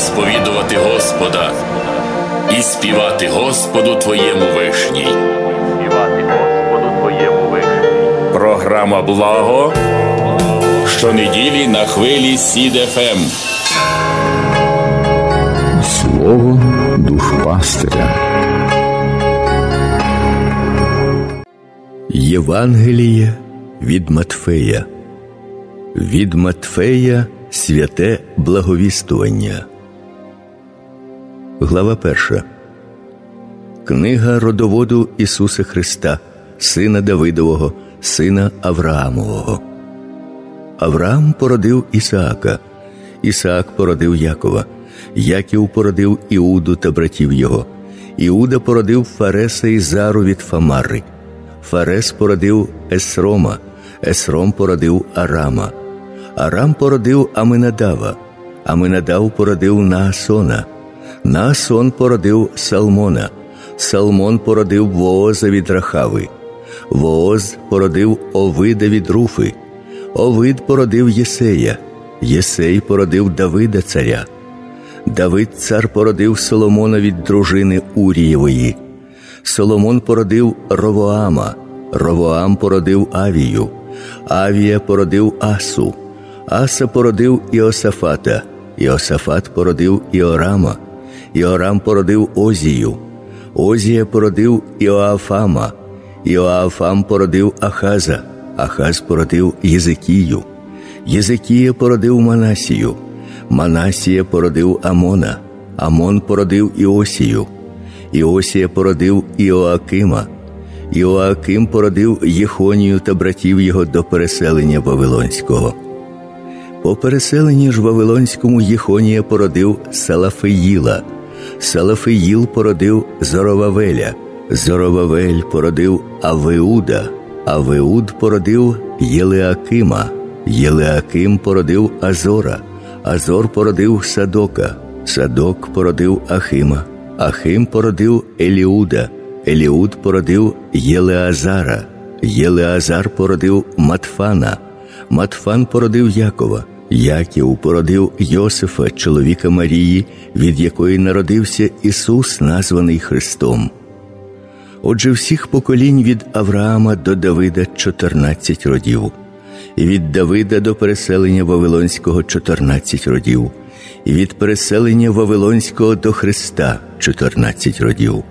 сповідувати Господа і співати Господу Твоєму вишній. Програма «Благо» щонеділі на хвилі СІД ФМ. Слово душпастиря. Євангеліє від Матфея. Від Матфея святе благовістування. Глава 1. Книга родоводу Ісуса Христа, сина Давидового, сина Авраамового. Авраам породив Ісаака, Ісаак породив Якова, Яків породив Іуду та братів його, Іуда породив Фареса і Зару від Фамари, Фарес породив Есрома, Есром породив Арама, Арам породив Аминадава, Аминадав породив Наасона, Наасон породив Салмона, Салмон породив Вооза від Рахави, Вооз породив Овида від Руфи, Овид породив Єсея, Єсей породив Давида царя, Давид цар породив Соломона від дружини Урієвої, Соломон породив Ровоама, Ровоам породив Авію, Авія породив Асу, Аса породив Іосафата, Іосафат породив Іорама, Іорам породив Озію, Озія породив Іоафама, Іоафам породив Ахаза, Ахаз породив Єзикію, Єзикія породив Манасію, Манасія породив Амона, Амон породив Іосію, Іосія породив Іоакима, Іоаким породив Єхонію та братів його до переселення Вавилонського. По переселенні ж Вавилонському Єхонія породив Салафиїла, Салафиїл породив Зоровавеля, Зоровавель породив Авеуда, Авеуд породив Єлеакима, Єлеаким породив Азора, Азор породив Садока, Садок породив Ахима, Ахим породив Еліуда, Еліуд породив Єлеазара, Єлеазар породив Матфана, Матфан породив Якова, Яків породив Йосифа, чоловіка Марії, від якої народився Ісус, названий Христом. Отже, всіх поколінь від Авраама до Давида 14 родів, і від Давида до переселення Вавилонського 14 родів, і від переселення Вавилонського до Христа 14 родів.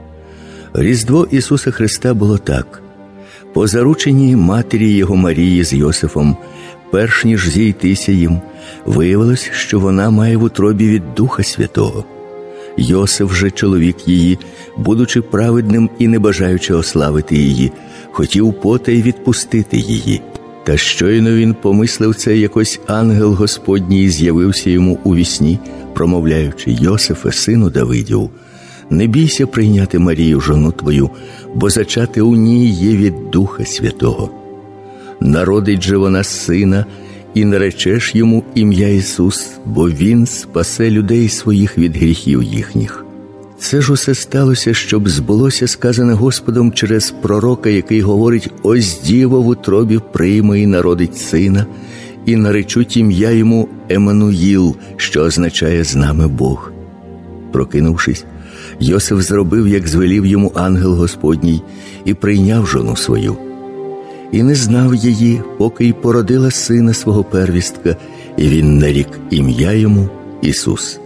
Різдво Ісуса Христа було так. По зарученні матері Його Марії з Йосифом, перш ніж зійтися їм, виявилось, що вона має в утробі від Духа Святого. Йосиф же, чоловік її, будучи праведним і не бажаючи ославити її, хотів потай відпустити її. Та щойно він помислив це, якось ангел Господній з'явився йому у вісні, промовляючи: «Йосифе, сину Давидів, не бійся прийняти Марію, жону твою, бо зачати у ній є від Духа Святого. Народить же вона сина, і наречеш йому ім'я Ісус, бо Він спасе людей своїх від гріхів їхніх». Це ж усе сталося, щоб збулося сказане Господом через пророка, який говорить: «Ось діва в утробі прийме і народить сина, і наречуть ім'я йому Еммануїл», що означає «з нами Бог». Прокинувшись, Йосиф зробив, як звелів йому ангел Господній, і прийняв жону свою. І не знав її, поки й породила сина свого первістка, і він нарік ім'я йому Ісус.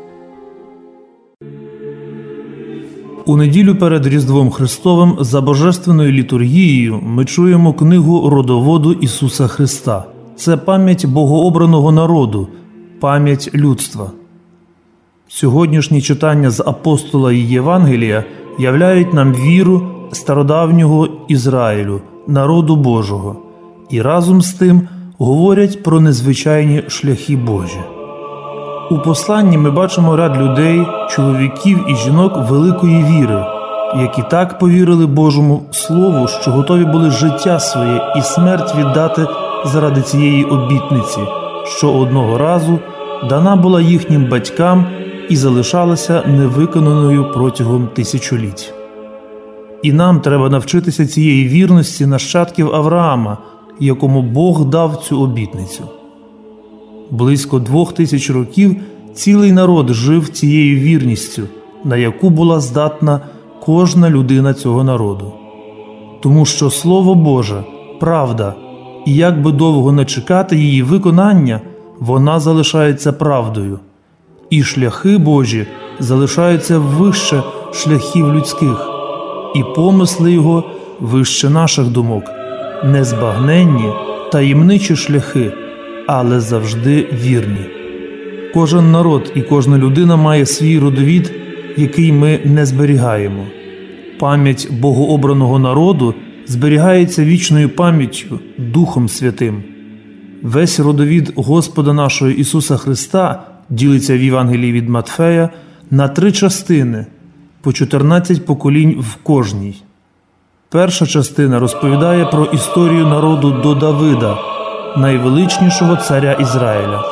У неділю перед Різдвом Христовим за Божественною літургією ми чуємо книгу родоводу Ісуса Христа. Це пам'ять богообраного народу, пам'ять людства. Сьогоднішні читання з апостола і Євангелія являють нам віру стародавнього Ізраїлю, народу Божого, і разом з тим говорять про незвичайні шляхи Божі. У посланні ми бачимо ряд людей, чоловіків і жінок великої віри, які так повірили Божому Слову, що готові були життя своє і смерть віддати заради цієї обітниці, що одного разу дана була їхнім батькам і залишалася невиконаною протягом тисячоліть. І нам треба навчитися цієї вірності нащадків Авраама, якому Бог дав цю обітницю. Близько 2000 років Цілий народ жив цією вірністю, на яку була здатна кожна людина цього народу. Тому що Слово Боже – правда, і як би довго не чекати її виконання, вона залишається правдою. І шляхи Божі залишаються вище шляхів людських, і помисли Його вище наших думок, незбагненні, таємничі шляхи, але завжди вірні. Кожен народ і кожна людина має свій родовід, який ми не зберігаємо. Пам'ять богообраного народу зберігається вічною пам'яттю, Духом Святим. Весь родовід Господа нашого Ісуса Христа ділиться в Євангелії від Матфея на 3 частини, по 14 поколінь в кожній. Перша частина розповідає про історію народу до Давида, найвеличнішого царя Ізраїля.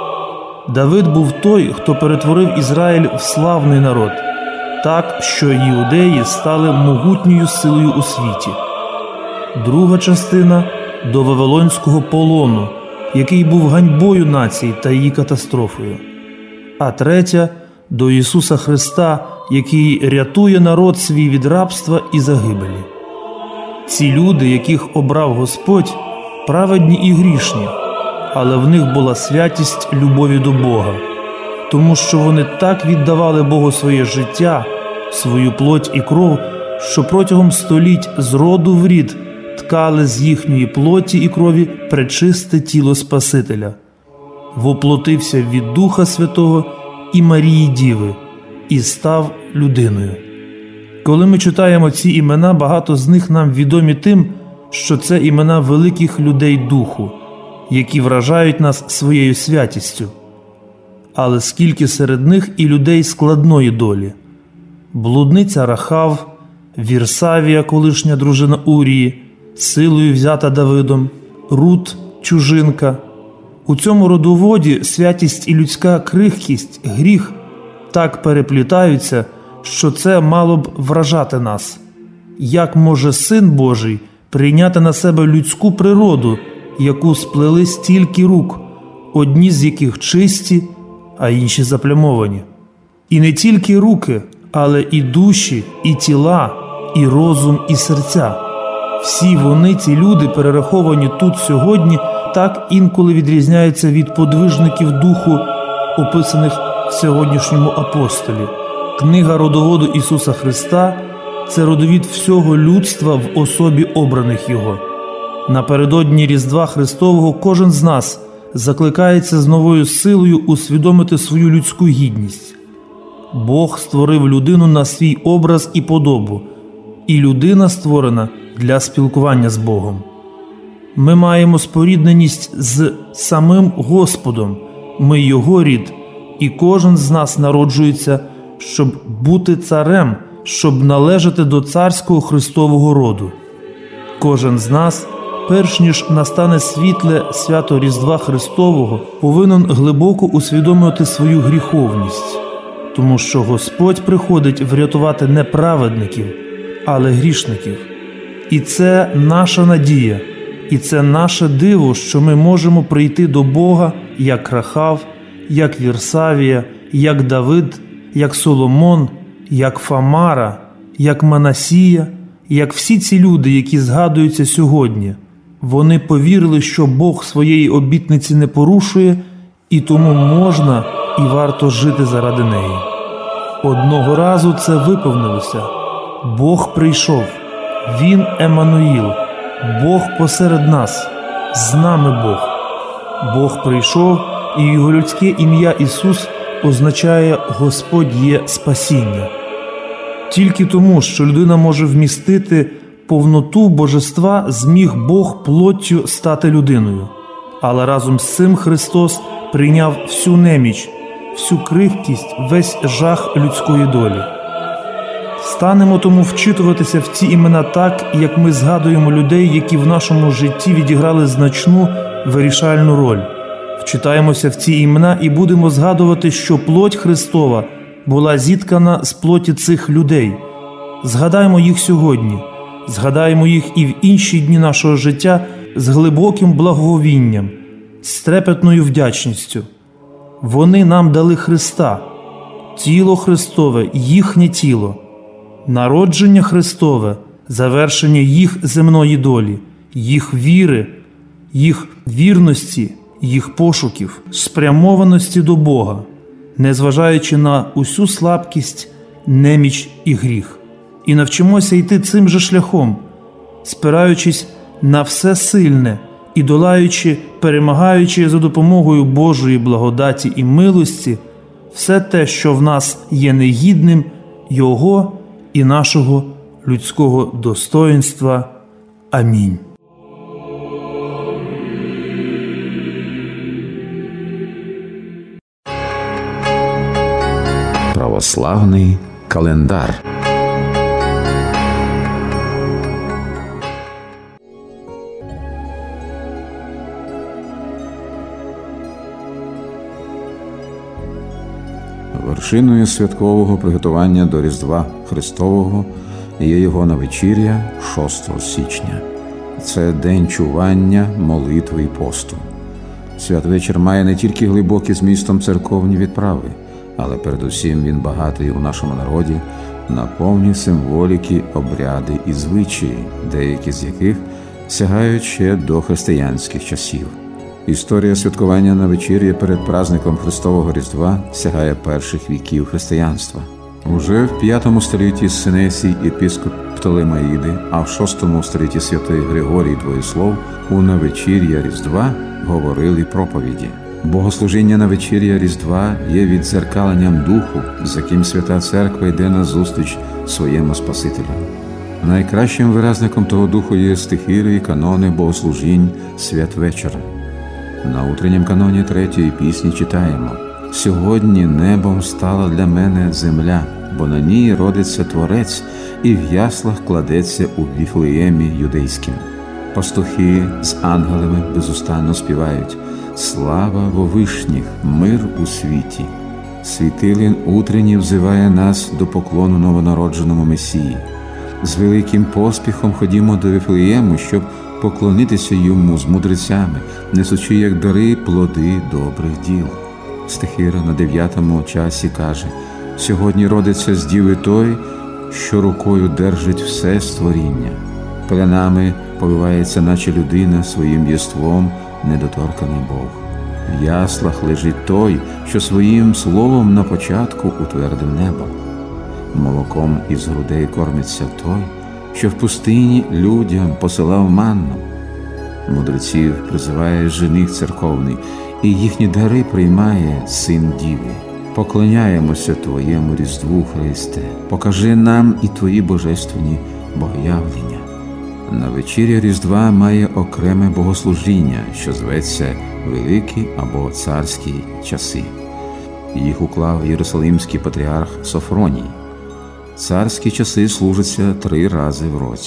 Давид був той, хто перетворив Ізраїль в славний народ, так, що іудеї стали могутньою силою у світі. Друга частина – до Вавилонського полону, який був ганьбою нації та її катастрофою. А третя – до Ісуса Христа, який рятує народ свій від рабства і загибелі. Ці люди, яких обрав Господь, праведні і грішні, але в них була святість любові до Бога, тому що вони так віддавали Богу своє життя, свою плоть і кров, що протягом століть з роду в рід ткали з їхньої плоті і крові пречисте тіло Спасителя. Воплотився від Духа Святого і Марії Діви і став людиною. Коли ми читаємо ці імена, багато з них нам відомі тим, що це імена великих людей Духу, які вражають нас своєю святістю. Але скільки серед них і людей складної долі. Блудниця Рахав, Вірсавія, колишня дружина Урії, силою взята Давидом, Рут, чужинка. У цьому родоводі святість і людська крихкість, гріх так переплітаються, що це мало б вражати нас. Як може Син Божий прийняти на себе людську природу, яку сплели стільки рук, одні з яких чисті, а інші заплямовані? І не тільки руки, але і душі, і тіла, і розум, і серця. Всі вони, ці люди, перераховані тут сьогодні, так інколи відрізняються від подвижників духу, описаних в сьогоднішньому апостолі. Книга родоводу Ісуса Христа – це родовід всього людства в особі обраних Його. Напередодні Різдва Христового кожен з нас закликається з новою силою усвідомити свою людську гідність. Бог створив людину на свій образ і подобу, і людина створена для спілкування з Богом. Ми маємо спорідненість з самим Господом, ми Його рід, і кожен з нас народжується, щоб бути царем, щоб належати до царського Христового роду. Кожен з нас, перш ніж настане світле свято Різдва Христового, повинен глибоко усвідомити свою гріховність, тому що Господь приходить врятувати не праведників, але грішників. І це наша надія, і це наше диво, що ми можемо прийти до Бога, як Рахав, як Вірсавія, як Давид, як Соломон, як Фамара, як Манасія, як всі ці люди, які згадуються сьогодні. Вони повірили, що Бог своєї обітниці не порушує, і тому можна і варто жити заради неї. Одного разу це виповнилося. Бог прийшов. Він Еммануїл. Бог посеред нас. З нами Бог. Бог прийшов, і Його людське ім'я Ісус означає «Господь є спасіння». Тільки тому, що людина може вмістити повноту божества, зміг Бог плоттю стати людиною. Але разом з цим Христос прийняв всю неміч, всю крихкість, весь жах людської долі. Станемо тому вчитуватися в ці імена так, як ми згадуємо людей, які в нашому житті відіграли значну вирішальну роль. Вчитаємося в ці імена і будемо згадувати, що плоть Христова була зіткана з плоті цих людей. Згадаємо їх сьогодні, згадаємо їх і в інші дні нашого життя з глибоким благоговінням, з трепетною вдячністю. Вони нам дали Христа. Тіло Христове – їхнє тіло. Народження Христове – завершення їх земної долі, їх віри, їх вірності, їх пошуків, спрямованості до Бога, незважаючи на усю слабкість, неміч і гріх. І навчимося йти цим же шляхом, спираючись на все сильне і долаючи, перемагаючи за допомогою Божої благодаті і милості все те, що в нас є негідним Його і нашого людського достоїнства. Амінь. Православний календар. Вершиною святкового приготування до Різдва Христового є його навечіря 6 січня. Це день чування, молитви і посту. Святвечір має не тільки глибокі змістом церковні відправи, але передусім він багатий у нашому народі на повні символіки, обряди і звичаї, деякі з яких сягають ще до християнських часів. Історія святкування навечір'я перед праздником Христового Різдва сягає перших віків християнства. Уже в 5 столітті Синесій єпископ Птолемаїди, а в 6 столітті святий Григорій Двоєслов у навечір'я Різдва говорили проповіді. Богослужіння навечір'я Різдва є віддзеркаленням духу, з яким Свята Церква йде на зустріч своєму Спасителю. Найкращим виразником того духу є стихири і канони богослужінь святвечора. На утреннім каноні 3-ї пісні читаємо: «Сьогодні небом стала для мене земля, бо на ній родиться Творець, і в яслах кладеться у Віфлеємі юдейським». Пастухи з ангелами безустанно співають: «Слава во вишніх, мир у світі». Світилин утренній взиває нас до поклону новонародженому Месії. З великим поспіхом ходімо до Віфлеєму, щоб поклонитися йому з мудрецями, несучи як дари плоди добрих діл. Стихира на 9-му часі каже: «Сьогодні родиться з діви той, що рукою держить все створіння. Пеленами повивається, наче людина, своїм єством недоторканий Бог. В яслах лежить той, що своїм словом на початку утвердив небо. Молоком із грудей кормиться той, що в пустині людям посилав манну. Мудреців призиває жених церковний, і їхні дари приймає син Діви. Поклоняємося Твоєму Різдву, Христе, покажи нам і Твої божественні богоявлення». Навечіря Різдва має окреме богослужіння, що зветься Великі або Царські часи. Їх уклав Єрусалимський патріарх Софроній. Царські часи служаться 3 рази в році: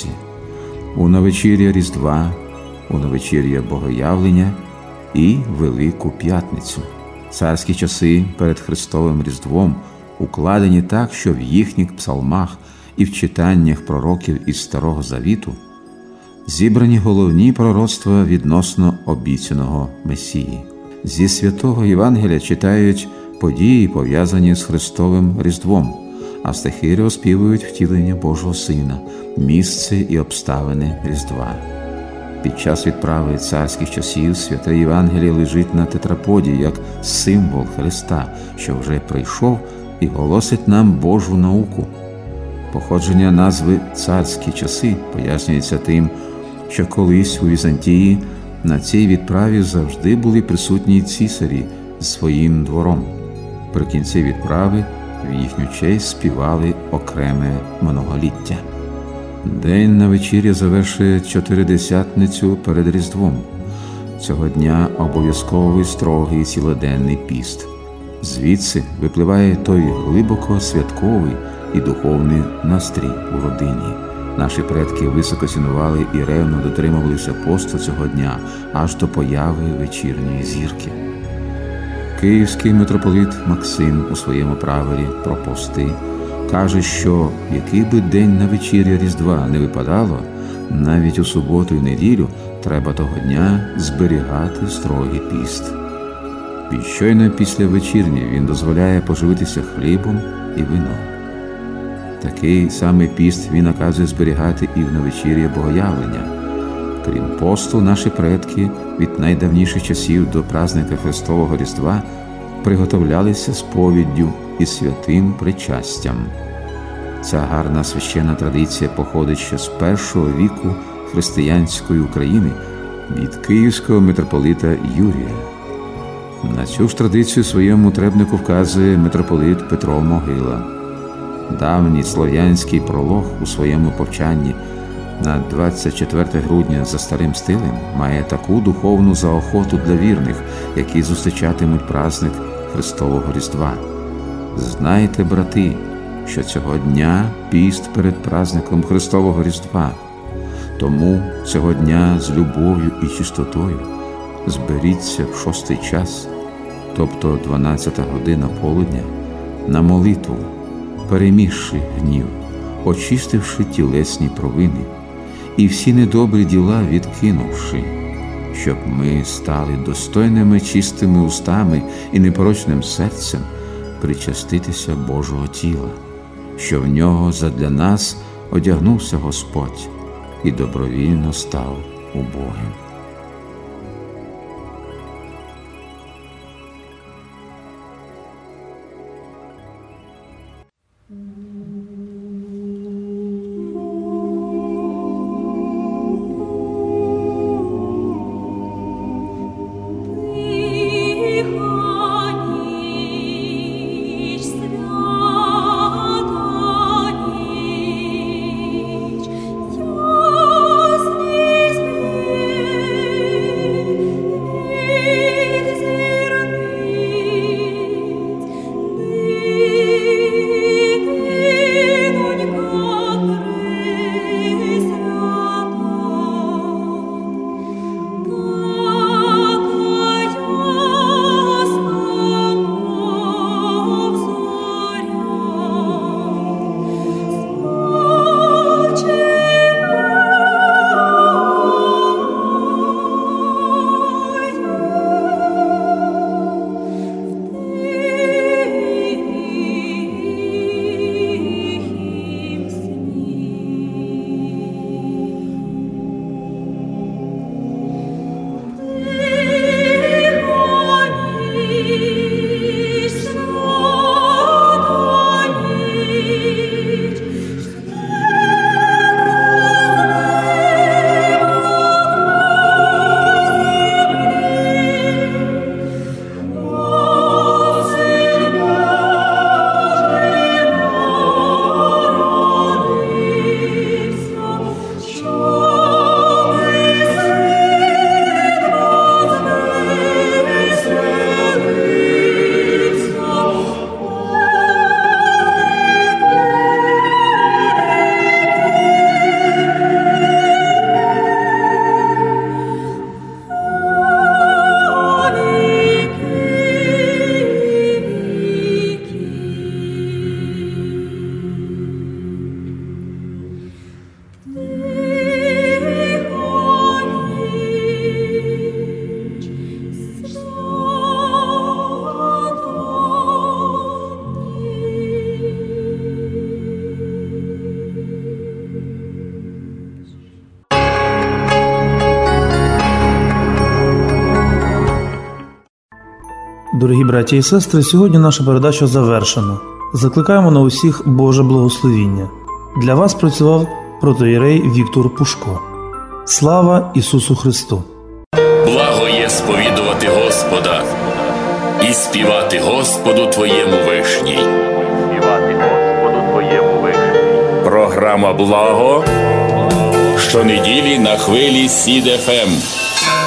у навечір'я Різдва, у навечір'я Богоявлення і Велику П'ятницю. Царські часи перед Христовим Різдвом укладені так, що в їхніх псалмах і в читаннях пророків із Старого Завіту зібрані головні пророцтва відносно обіцяного Месії. Зі Святого Євангелія читають події, пов'язані з Христовим Різдвом, а стихири оспівують втілення Божого Сина, місце і обставини Різдва. Під час відправи царських часів Святе Євангеліє лежить на тетраподі як символ Христа, що вже прийшов і голосить нам Божу науку. Походження назви «царські часи» пояснюється тим, що колись у Візантії на цій відправі завжди були присутні цісарі з своїм двором. При кінці відправи в їхню честь співали окреме многоліття. День навечір'я завершує Чотиридесятницю перед Різдвом. Цього дня обов'язковий строгий цілоденний піст. Звідси випливає той глибоко святковий і духовний настрій у родині. Наші предки високо цінували і ревно дотримувалися посту цього дня аж до появи вечірньої зірки. Київський митрополит Максим у своєму правилі про пости каже, що який би день на вечір'я Різдва не випадало, навіть у суботу і неділю треба того дня зберігати строгий піст. І щойно після вечірні він дозволяє поживитися хлібом і вином. Такий самий піст він наказує зберігати і в новечір'я Богоявлення. Крім посту, наші предки від найдавніших часів до празника Христового Різдва приготовлялися сповіддю і святим причастям. Ця гарна священна традиція походить ще з першого віку християнської України від київського митрополита Юрія. На цю ж традицію своєму требнику вказує митрополит Петро Могила. Давній слов'янський пролог у своєму повчанні на 24 грудня за старим стилем має таку духовну заохоту для вірних, які зустрічатимуть праздник Христового Різдва. Знайте, брати, що цього дня піст перед праздником Христового Різдва. Тому цього дня з любов'ю і чистотою зберіться в 6-й час, тобто 12-та година полудня, на молитву, перемігши гнів, очистивши тілесні провини і всі недобрі діла відкинувши, щоб ми стали достойними чистими устами і непорочним серцем причаститися Божого тіла, що в нього задля нас одягнувся Господь і добровільно став убогим. Дорогі браті і сестри, сьогодні наша передача завершена. Закликаємо на усіх Боже благословіння. Для вас працював протоієрей Віктор Пушко. Слава Ісусу Христу! Благо є сповідувати Господа і співати Господу Твоєму вишній. Програма «Благо» щонеділі на хвилі СІД ФМ.